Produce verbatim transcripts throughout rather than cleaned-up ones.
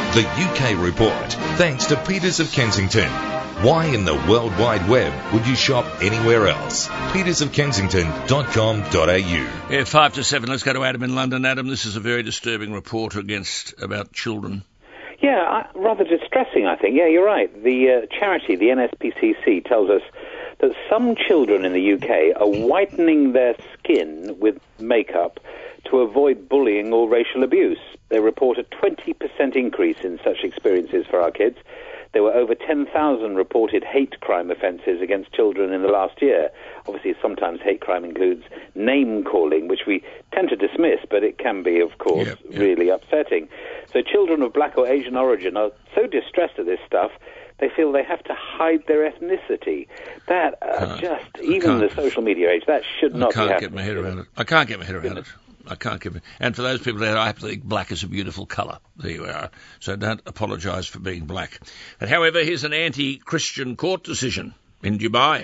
The U K Report, thanks to Peters of Kensington. Why in the World Wide Web would you shop anywhere else? peters of kensington dot com dot a u. Yeah, five to seven. Let's go to Adam in London. Adam, this is a very disturbing report against about children. Yeah, I, rather distressing, I think. Yeah, you're right. The uh, charity, the N S P C C, tells us that some children in the U K are whitening their skin with makeup to avoid bullying or racial abuse. They report a twenty percent increase in such experiences for our kids. There were over ten thousand reported hate crime offences against children in the last year. Obviously, sometimes hate crime includes name-calling, which we tend to dismiss, but it can be, of course, yep, yep. really upsetting. So children of black or Asian origin are so distressed at this stuff, they feel they have to hide their ethnicity. That uh, just, even the social media age, that should not be happening. I can't get my head around it. I can't get my head around it. I can't give it. And for those people that I think black is a beautiful colour. There you are. So don't apologise for being black. But however, here's an anti-Christian court decision in Dubai.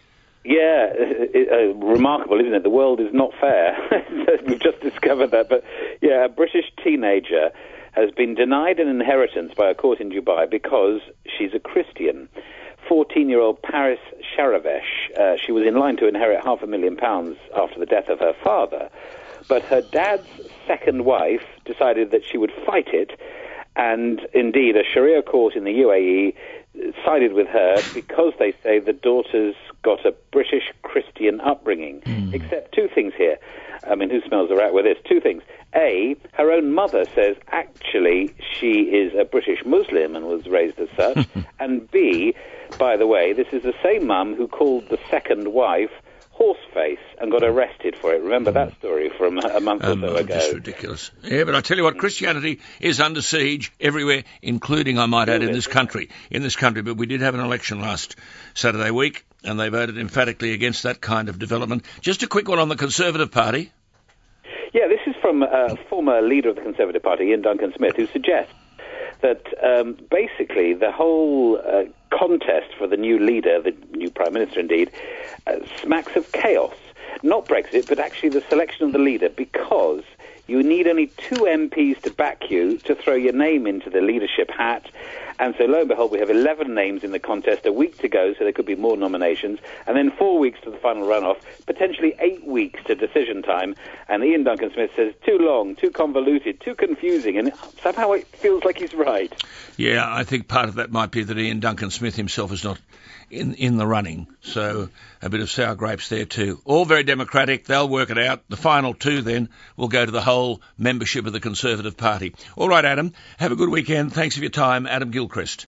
Yeah, it, uh, remarkable, isn't it? The world is not fair. We've just discovered that. But yeah, a British teenager has been denied an inheritance by a court in Dubai because she's a Christian. fourteen-year-old Paris Sharavesh, uh, she was in line to inherit half a million pounds after the death of her father. But her dad's second wife decided that she would fight it, and indeed a Sharia court in the U A E sided with her because they say the daughter's got a British Christian upbringing. Mm. Except two things here. I mean, who smells the rat with this? Two things. A, her own mother says actually she is a British Muslim and was raised as such. And B, by the way, this is the same mum who called the second wife Horseface and got arrested for it. Remember that story from a month or um, so ago? Just ridiculous. Yeah, but I tell you what, Christianity is under siege everywhere, including, I might add, in this country. In this country, but we did have an election last Saturday week, and they voted emphatically against that kind of development. Just a quick one on the Conservative Party. Yeah, this is from a former leader of the Conservative Party, Ian Duncan Smith, who suggests that um, basically the whole uh, contest for the new leader, the new Prime Minister indeed, uh, smacks of chaos. Not Brexit, but actually the selection of the leader, because you need only two M Ps to back you to throw your name into the leadership hat. And so, lo and behold, we have eleven names in the contest, a week to go, so there could be more nominations, and then four weeks to the final runoff, potentially eight weeks to decision time. And Ian Duncan Smith says, too long, too convoluted, too confusing, and somehow it feels like he's right. Yeah, I think part of that might be that Ian Duncan Smith himself is not in in the running, so a bit of sour grapes there too. All very democratic, they'll work it out. The final two then will go to the whole membership of the Conservative Party. All right, Adam, have a good weekend. Thanks for your time. Adam Gilchrist.